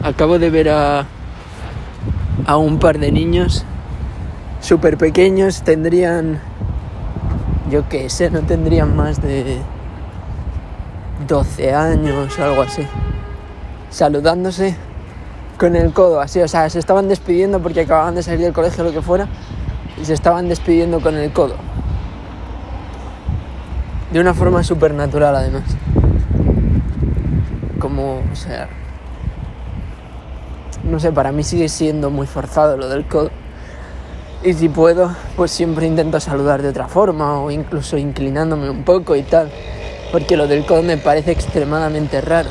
acabo de ver a un par de niños súper pequeños, tendrían, yo qué sé, no tendrían más de 12 años o algo así, saludándose con el codo así, o sea, se estaban despidiendo porque acababan de salir del colegio o lo que fuera, y se estaban despidiendo con el codo, de una forma súper natural además, como, o sea, no sé, para mí sigue siendo muy forzado lo del codo, y si puedo, pues siempre intento saludar de otra forma, o incluso inclinándome un poco y tal, porque lo del codo me parece extremadamente raro.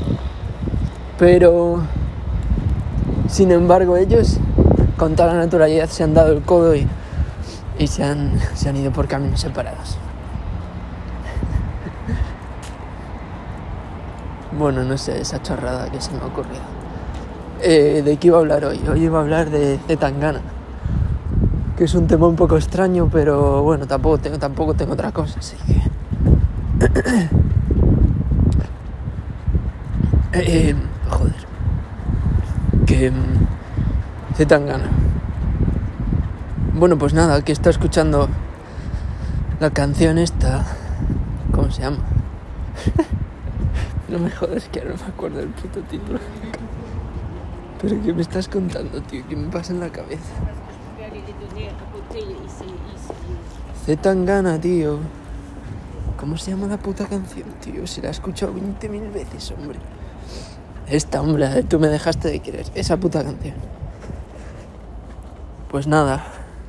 Pero, sin embargo, ellos con toda la naturalidad se han dado el codo y se han ido por caminos separados. Bueno, no sé, esa chorrada que se me ha ocurrido. ¿De qué iba a hablar hoy? Hoy iba a hablar de Zetangana, que es un tema un poco extraño, pero bueno, tampoco tengo otra cosa, así que... joder, que Zetangana. Bueno, pues nada, que está escuchando la canción esta, ¿cómo se llama? No me jodas, que ahora no me acuerdo del puto título. Pero ¿qué me estás contando, tío? ¿Qué me pasa en la cabeza? Zetangana, tío. ¿Cómo se llama la puta canción, tío? Se la he escuchado 20.000 veces, hombre. Esta, hombre, tú me dejaste de querer. Esa puta canción. Pues nada.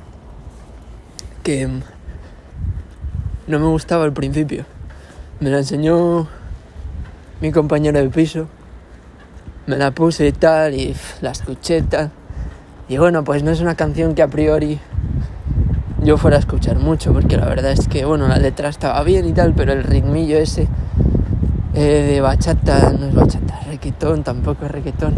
Que no me gustaba al principio. Me la enseñó mi compañero de piso. Me la puse y tal, y la escuché y tal. Y bueno, pues no es una canción que a priori yo fuera a escuchar mucho, porque la verdad es que, bueno, la letra estaba bien y tal, pero el ritmillo ese de bachata, no es bachata, reggaetón, tampoco es reggaetón.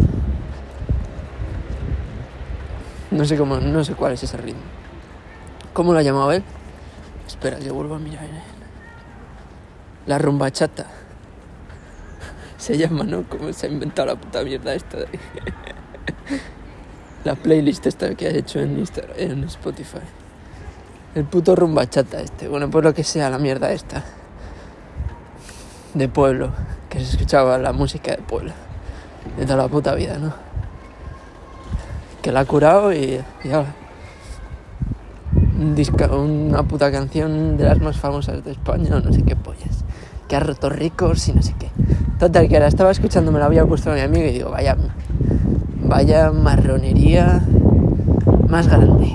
No sé cuál es ese ritmo. ¿Cómo lo ha llamado él? Espera, que vuelvo a mirar. La rumbachata. Se llama, ¿no? ¿Cómo se ha inventado la puta mierda esta? La playlist esta que ha hecho en Instagram, en Spotify. El puto rumbachata este. Bueno, pues lo que sea, la mierda esta. De pueblo. Que se escuchaba la música de pueblo. De toda la puta vida, ¿no? Que la ha curado y ahora. Una puta canción de las más famosas de España, o no sé qué pollas. Que ha roto récords y no sé qué. Total, que la estaba escuchando, me la había puesto a mi amigo y digo, vaya marronería más grande.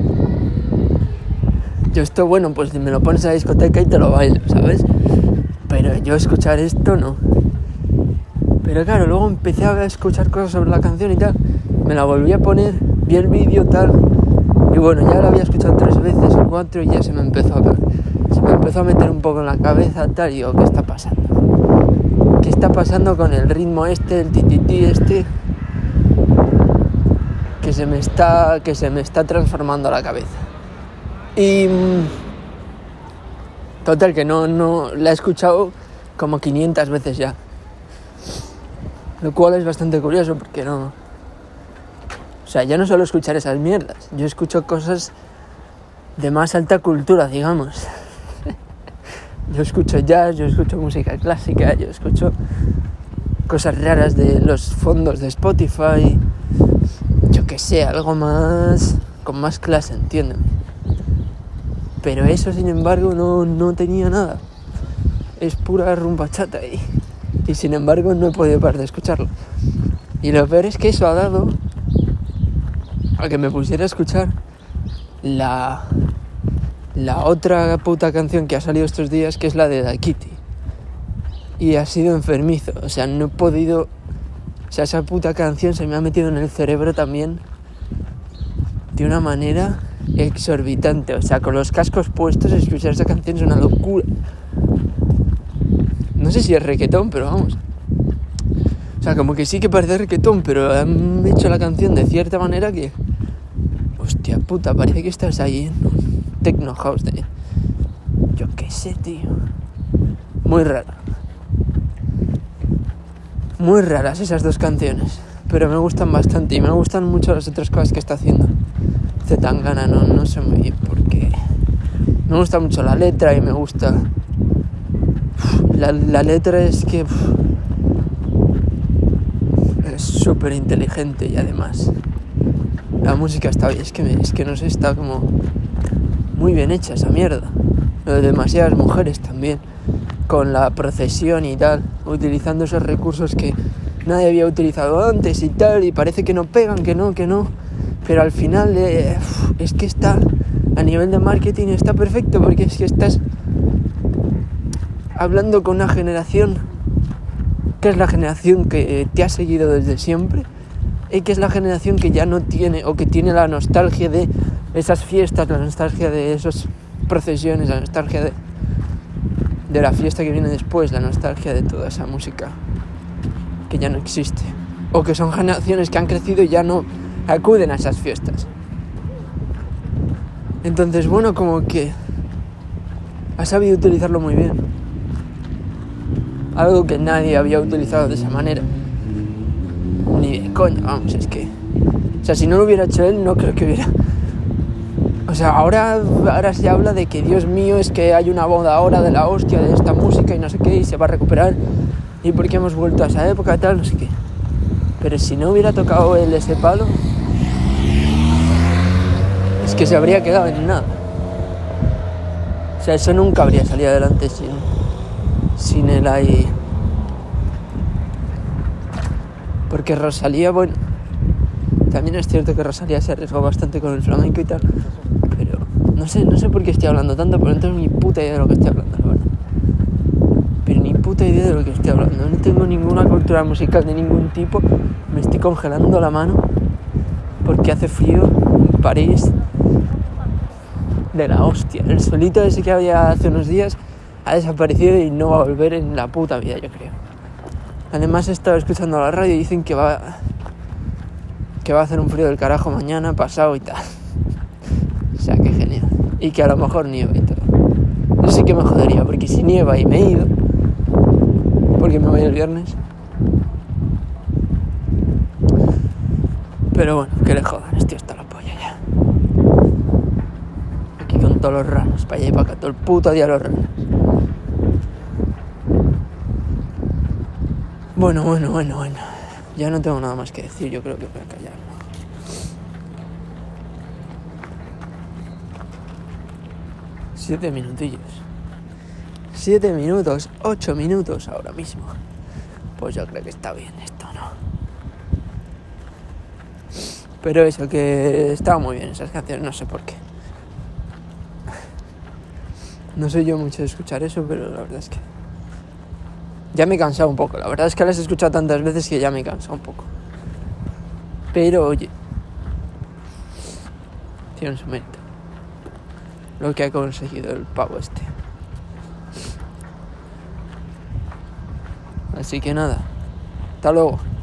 Yo esto, bueno, pues me lo pones a la discoteca y te lo bailo, ¿sabes? Pero yo escuchar esto no. Pero claro, luego empecé a escuchar cosas sobre la canción y tal. Me la volví a poner, vi el vídeo tal. Y bueno, ya la había escuchado 3 veces o 4 y ya se me empezó a meter un poco en la cabeza tal. Y digo, ¿qué está pasando? ¿Qué está pasando con el ritmo este, el tititi este? Que se me está transformando la cabeza. Y total, que no la he escuchado como 500 veces ya. Lo cual es bastante curioso porque no... O sea, ya no solo escuchar esas mierdas. Yo escucho cosas de más alta cultura, digamos. Yo escucho jazz, yo escucho música clásica, yo escucho cosas raras de los fondos de Spotify. Yo qué sé, algo más... con más clase, entiéndeme. Pero eso, sin embargo, no tenía nada. Es pura rumba chata y sin embargo no he podido parar de escucharlo. Y lo peor es que eso ha dado a que me pusiera a escuchar la otra puta canción que ha salido estos días, que es la de Daikiti. Y ha sido enfermizo. O sea, no he podido... O sea, esa puta canción se me ha metido en el cerebro también de una manera exorbitante. O sea, con los cascos puestos, escuchar esa canción es una locura. No sé si es reggaetón, pero vamos. O sea, como que sí que parece reggaetón, pero han hecho la canción de cierta manera que... Hostia puta, parece que estás ahí en un techno house de... Yo qué sé, tío. Muy raro. Muy raras esas dos canciones. pero me gustan bastante y me gustan mucho las otras cosas que está haciendo Zetangana. No sé muy bien porque me gusta mucho la letra y me gusta la letra. Es que es súper inteligente y además la música está bien. Es que no sé, está como muy bien hecha esa mierda. Lo de demasiadas mujeres también, con la procesión y tal, utilizando esos recursos que nadie había utilizado antes y tal, y parece que no pegan, que no, pero al final es que está, a nivel de marketing está perfecto, porque es que estás hablando con una generación que es la generación que te ha seguido desde siempre, y que es la generación que ya no tiene, o que tiene la nostalgia de esas fiestas, la nostalgia de esas procesiones, la nostalgia de la fiesta que viene después, la nostalgia de toda esa música que ya no existe, o que son generaciones que han crecido y ya no acuden a esas fiestas. Entonces, bueno, como que ha sabido utilizarlo muy bien, algo que nadie había utilizado de esa manera, ni de coña, vamos, es que, o sea, si no lo hubiera hecho él, no creo que hubiera. O sea, ahora se habla de que, Dios mío, es que hay una boda ahora de la hostia de esta música y no sé qué, y se va a recuperar, y porque hemos vuelto a esa época y tal, no sé qué. Pero si no hubiera tocado él ese palo, es que se habría quedado en nada. O sea, eso nunca habría salido adelante sin él ahí. Porque Rosalía, bueno, también es cierto que Rosalía se arriesgó bastante con el flamenco y tal, pero no sé por qué estoy hablando tanto, pero no tengo ni puta idea de lo que estoy hablando, la verdad. Pero ni puta idea de lo que estoy hablando. No tengo ninguna cultura musical de ningún tipo. Me estoy congelando la mano porque hace frío en París de la hostia. El solito ese que había hace unos días ha desaparecido y no va a volver en la puta vida, yo creo. Además he estado escuchando la radio y dicen que va a hacer un frío del carajo mañana, pasado y tal. O sea, que genial. Y que a lo mejor nieva y todo. Yo sí que me jodería, porque si nieva y me he ido, porque me voy el viernes. Pero bueno, que le jodan, estoy hasta la polla ya. Aquí con todos los ranos, para allá y para acá, todo el puto día los ranos. Bueno. Ya no tengo nada más que decir, yo creo que voy a callar. 7 minutillos. 7 minutos, 8 minutos ahora mismo. Pues yo creo que está bien esto, ¿no? Pero eso, que estaba muy bien esas canciones, no sé por qué. No soy yo mucho de escuchar eso, pero la verdad es que ya me he cansado un poco. La verdad es que las he escuchado tantas veces que ya me he cansado un poco. Pero oye, tiene su mérito lo que ha conseguido el pavo este. Así que nada, hasta luego.